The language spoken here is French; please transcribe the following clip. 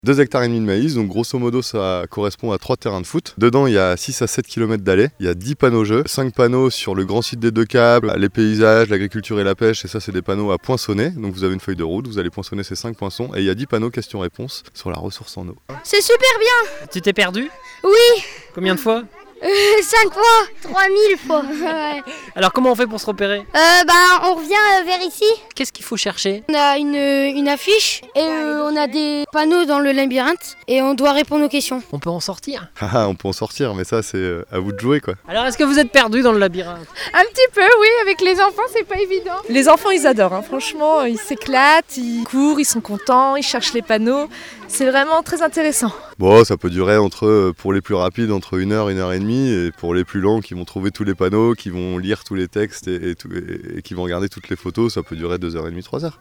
2,5 hectares de maïs, donc grosso modo ça correspond à 3 terrains de foot. Dedans il y a 6 à 7 km d'allées, il y a 10 panneaux jeux, 5 panneaux sur le grand site des Deux Câbles, les paysages, l'agriculture et la pêche, et ça c'est des panneaux à poinçonner. Donc vous avez une feuille de route, vous allez poinçonner ces 5 poinçons, et il y a 10 panneaux questions-réponses sur la ressource en eau. C'est super bien. Tu t'es perdu? Oui. Combien de fois? 5 fois. 3000 fois. Ouais. Alors comment on fait pour se repérer? On revient vers ici. Qu'est-ce qu'il faut chercher? On a une affiche et on a des panneaux dans le labyrinthe et on doit répondre aux questions. On peut en sortir? Ah, on peut en sortir, mais ça c'est à vous de jouer quoi. Alors est-ce que vous êtes perdu dans le labyrinthe? Un petit peu, oui, avec les enfants c'est pas évident. Les enfants ils adorent, hein. Franchement ils s'éclatent, ils courent, ils sont contents, ils cherchent les panneaux. C'est vraiment très intéressant. Bon, ça peut durer pour les plus rapides, entre 1 heure, 1 heure et demie, et pour les plus lents qui vont trouver tous les panneaux, qui vont lire tous les textes et qui vont regarder toutes les photos, ça peut durer 2 heures et demie, 3 heures.